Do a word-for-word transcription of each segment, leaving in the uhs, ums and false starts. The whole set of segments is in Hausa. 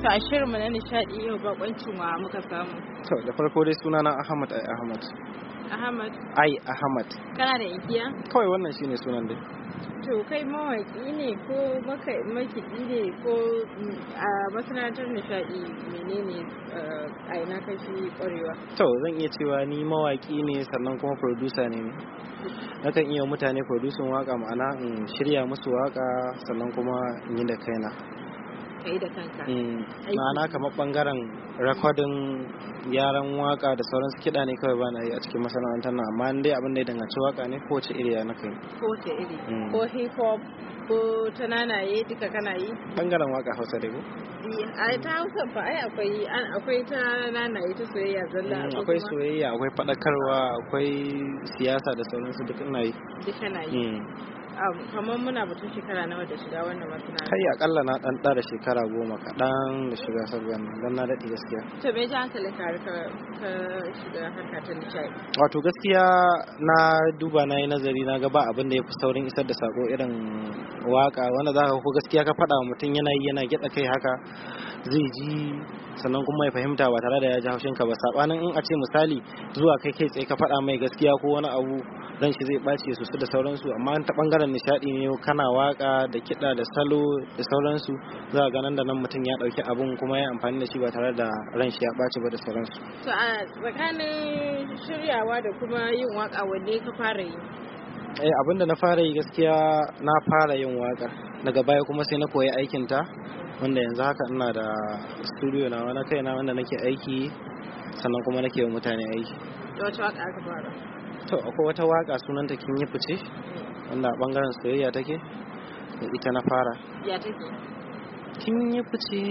a shirinmu na nishadi yau bakoncin wa muka samu. To da farko dai sunana Ahmad ai Ahmad. Ahmad. Ai Ahmad. Kana da inkiya? Kawai wannan shine sunan dai. To kai mawaki ne ko maka makiɗi ne ko a masana'antar nishadi menene a ina kashi ƙwarewa? To zan iya cewa ni mawaki ne sannan kuma producer ne ne. Nakan iya mutane producing waka ma'ana in shirya musu waka sannan kuma in yi da kaina. Kai da kanka? Ma'ana kamar bangaren recording yaran waka da sauran kiɗa ne kawai bana yi a cikin masana'antar nan, amma dai abin da ya danganci waka ne kowace iri ya naka yi. Kowace iri? Ko hip hop ko ta nanaye duka kana yi? Bangaren waka Hausa dai ko? A ta Hausa fa ai akwai akwai ta nanaye ta soyayya zalla. Akwai soyayya, akwai faɗakarwa, akwai siyasa da sauransu duk ina yi. Duk kana yi. Kamar muna batun shekara nawa da shiga wannan masana'anta? Kai akalla na dan da shekara goma kaɗan da shiga sabon dan na daɗe gaskiya. To me ji hankalin ka ka shiga harka ta nishadi? Wato gaskiya na duba na yi nazari na ga ba abin da ya fi saurin isar da sako irin waka wanda za ka ko gaskiya ka faɗa wa mutum yana yi yana gyaɗa kai haka zai ji sannan kuma ya fahimta ba tare da ya ji haushin ka ba, sabanin in a ce misali zuwa kai kai tsaye ka faɗa mai gaskiya ko wani abu ran shi zai ɓaci su da sauransu, amma ta bangaren nishadi ne kana waka da kiɗa da salo da sauransu za ga nan da nan mutum ya ɗauki abun kuma ya amfani da shi ba tare da ran shi ya ɓaci ba da sauransu. To a tsakanin shiryawa da kuma yin waka wanne ka fara yi? Eh abinda na fara yi gaskiya na fara yin waka daga baya kuma sai na koyi aikin ta wanda yanzu haka ina da studio na wani kaina wanda nake aiki sannan kuma nake wa mutane aiki. Da wace waka aka fara? To akwai wata waka sunanta kin yi fice wanda a bangaren soyayya take da ita na fara. Ya take? Kin yi fice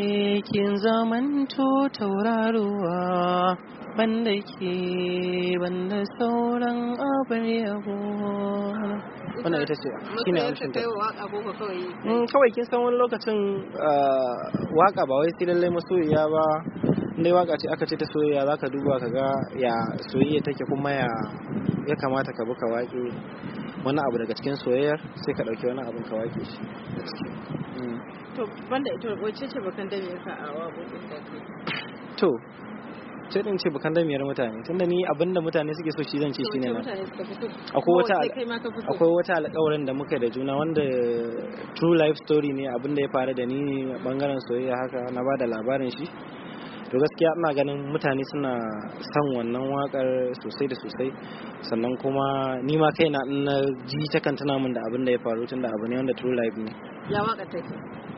kin zamanto tauraruwa banda ke banda sauran abar yabo. Wannan ita ce shine amshin ta. Kawai kin san wani lokacin waka ba wai sai lallai masoyiya ba, dai waka ce aka ce ta soyayya zaka duba ka ga ya soyayya take kuma ya ya kamata ka buka waƙe wani abu daga cikin soyayyar sai ka dauki wani abin ka waƙe shi. To banda ita wacce ce bakan da me yasa a waƙoƙin da ke? To sai din ce bakan damiyar mutane tunda ni abinda mutane suke so shi zan ce shine na akwai wata akwai wata alƙawarin da muka da juna wanda true life story ne abinda ya faru da ni a bangaren soyayya haka na bada labarin shi. To gaskiya ina ganin mutane suna son wannan wakar sosai da sosai sannan kuma ni ma kaina in na ji ta kan tuna min da abinda ya faru tunda abu ne wanda true life ne. Ya waka take?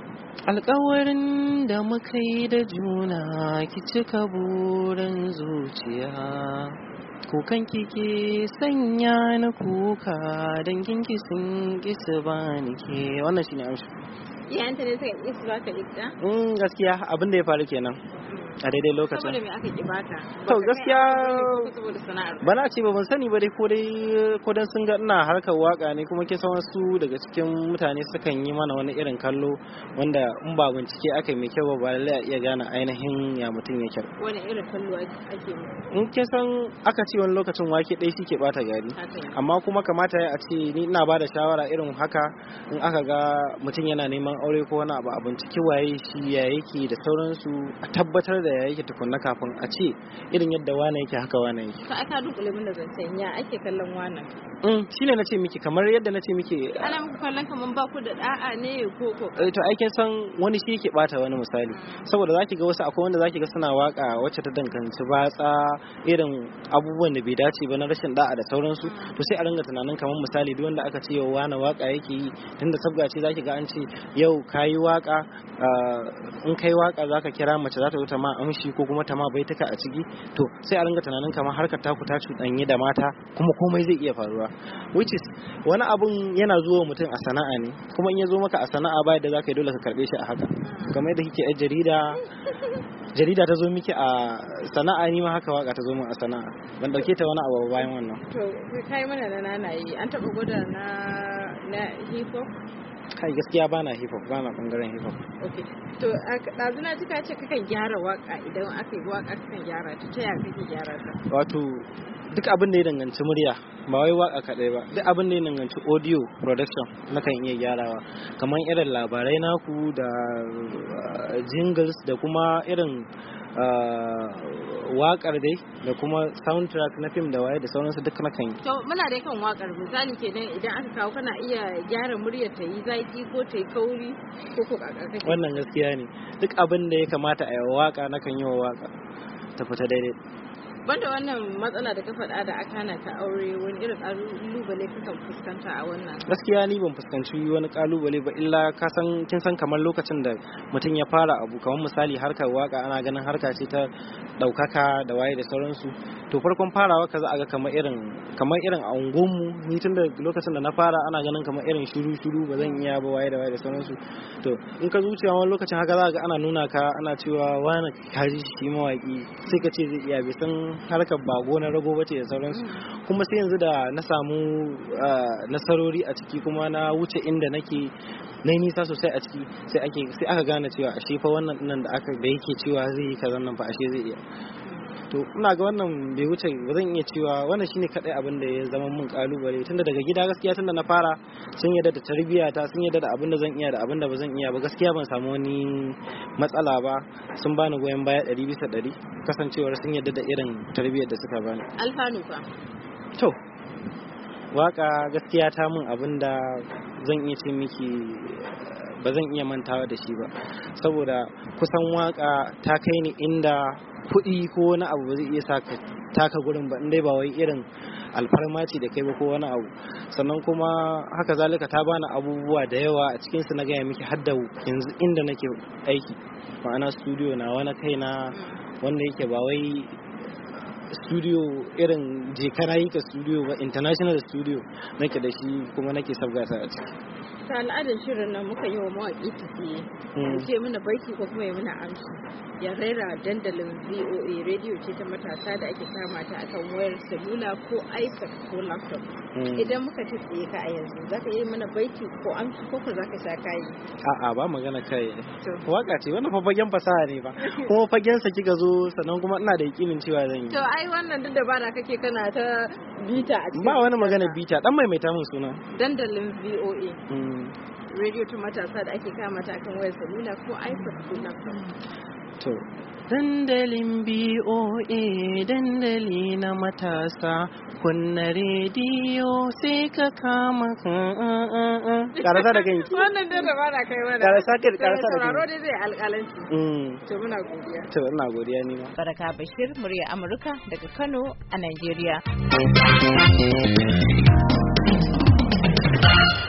Alƙawarin da muka yi da juna ki cika burin zuciya, kukan kike sanya ni kuka dangin ki sun ki su bani ke. Wannan shine amshi. Iyayenta ne suka ki su baka ita? Mm gaskiya abin da ya faru kenan a daidai lokacin. Saboda me aka ki baka? To gaskiya saboda sana'ar. Bana ce ba ban sani ba dai ko dai ko dan sun ga ina harkar waka ne kuma kin san wasu daga cikin mutane sukan yi mana wani irin kallo wanda in ba bincike aka yi mai kyau ba lallai a iya gane ainihin ya mutum yake. Wani irin kallo ake yi? In kin san aka ce wani lokacin wake ɗaya shi ke bata gari, amma kuma kamata ya a ce ni ina ba da shawara irin haka in aka ga mutum yana neman aure ko wani abu a bincike waye shi ya yake da sauransu a tabbatar da da ya yake tukunna kafin a ce irin yadda wane yake haka wane yake. To aka dukule mun da zancen ya ake kallon wannan? Mm shine nace miki kamar yadda nace miki ana muku kallon kaman ba ku da da'a ne ko ko eh to aikin san wani shi yake bata wani misali saboda zaki ga wasu akwai wanda zaki ga suna waka wacce ta danganci batsa irin abubuwan da bai dace ba na rashin da'a da sauransu to sai a ringa tunanin kamar misali duk wanda aka ce yau wani waka yake yi tunda sabga ce zaki ga an ce yau kayi waka in kai waka zaka kira mace za ta zo ta ma amshi ko kuma ta ma baituka a ciki to sai a ringa tunanin kamar harkar taku ta cuɗanye da mata kuma komai zai iya faruwa which is wani abun yana zuwa mutum a sana'a ne kuma in ya zo maka a sana'a ba yadda zaka yi dole ka karbe shi a haka kamar yadda kike yar jarida jarida ta zo miki a sana'a ni ma haka waka ta zo min a sana'a ban dauke ta wani abu bayan wannan. To kai mana na nanayi an taba gwada na na hip hop? Kai gaskiya bana hip hop bana bangaren hip hop. Okay. To dazu na ji ka ce kakan gyara waka idan aka yi waka kakan gyara ta ta yaya kake gyara ta? Wato duk abin da ya danganci murya ba wai waka kadai ba, duk abin da ya danganci audio production nakan iya gyarawa, kamar irin labarai naku da jingles da kuma irin wakar dai da kuma soundtrack na film da waye da sauransu duk na kan yi. To muna da kan wakar misali kenan idan aka kawo kana iya gyara muryar ta yi zaki ko ta yi kauri ko ko kakaka. Wannan gaskiya ne, duk abin da ya kamata a yi wa waka na kan yi wa waka ta fita daidai. Banda wannan matsala da ka faɗa da aka hana ta aure, wani irin kalubale kakan fuskanta a wannan? Gaskiya ni ban fuskanci wani kalubale ba, illa ka san kin san kamar lokacin da mutum ya fara abu, kamar misali harkar waka ana ganin harka ce ta daukaka da waye da sauransu. To farkon farawa ka za a ga kamar irin kamar irin a unguwanmu, ni tun da lokacin da na fara ana ganin kamar irin shiru shiru ba zan iya ba waye da waye da sauransu. To in ka zuciya wani lokacin haka za ga ana nuna ka ana cewa wani kaji shi mawaki, sai ka ce zai iya, bai san harkar bago na rago bace da sauransu. Kuma sai yanzu da na samu nasarori a ciki kuma na wuce inda nake na nisa sosai a ciki, sai ake sai aka gane cewa ashe fa wannan nan da aka da yake cewa zai yi kazan nan fa ashe zai iya. To ina ga wannan bai wuce ba zan iya cewa wannan shine kadai abin da ya zama mun kalubale, tunda daga gida gaskiya tunda na fara sun yadda da tarbiyya ta, sun yadda da abin da zan iya da abin da ba zan iya ba, gaskiya ban samu wani matsala ba, sun bani goyon baya ɗari bisa ɗari, kasancewar sun yadda da irin tarbiyyar da suka bani. Alfanu fa? To waka gaskiya ta mun abin da zan iya ce miki ba zan iya mantawa da shi ba, saboda kusan waka ta kai ni inda kuɗi ko wani abu ba zai iya saka taka gurin ba, indai ba wai irin alfarma ce da kai ba ko wani abu. Sannan kuma haka zalika ta bani abubuwa da yawa a cikin su, na gaya miki har da yanzu inda nake aiki, ma'ana studio na wani kaina wanda yake ba wai studio irin je kana yi ka studio ba, international studio nake da shi kuma nake sabgata a ciki. Ta al'adar shirin nan muka yi wa mawaƙi tafiye, ce mana baiti ko kuma ya mana amshi, ya rera dandalin V O A radio ce ta matasa da ake kama ta akan wayar salula ko iPad ko laptop. Idan muka tafiye ka a yanzu za ka yi mana baiti ko amshi ko ko za ka sha kayi? A'a ba magana kai, waka ce wannan fa fagen fasaha ne ba, kuma fagen sa kika zo, sannan kuma ina da yakinin cewa zan yi. To ai wannan duk da bara kake kana ta bita a cikin. Ba wani magana bita, dan maimaita mun suna. Dandalin V O A. Radio ta matasa da ake kama ta akan wayar salula ko iPad ko laptop. To dandalin B O A dandali na matasa, kunna rediyo sai ka kama karasa da kai. Wannan da ba na kai mana. Karasa ka karasa da kai. Sauraro dai zai alƙalanci. To muna godiya. To ina godiya ni ma. Baraka Bashir, murya Amurka daga Kano a Najeriya.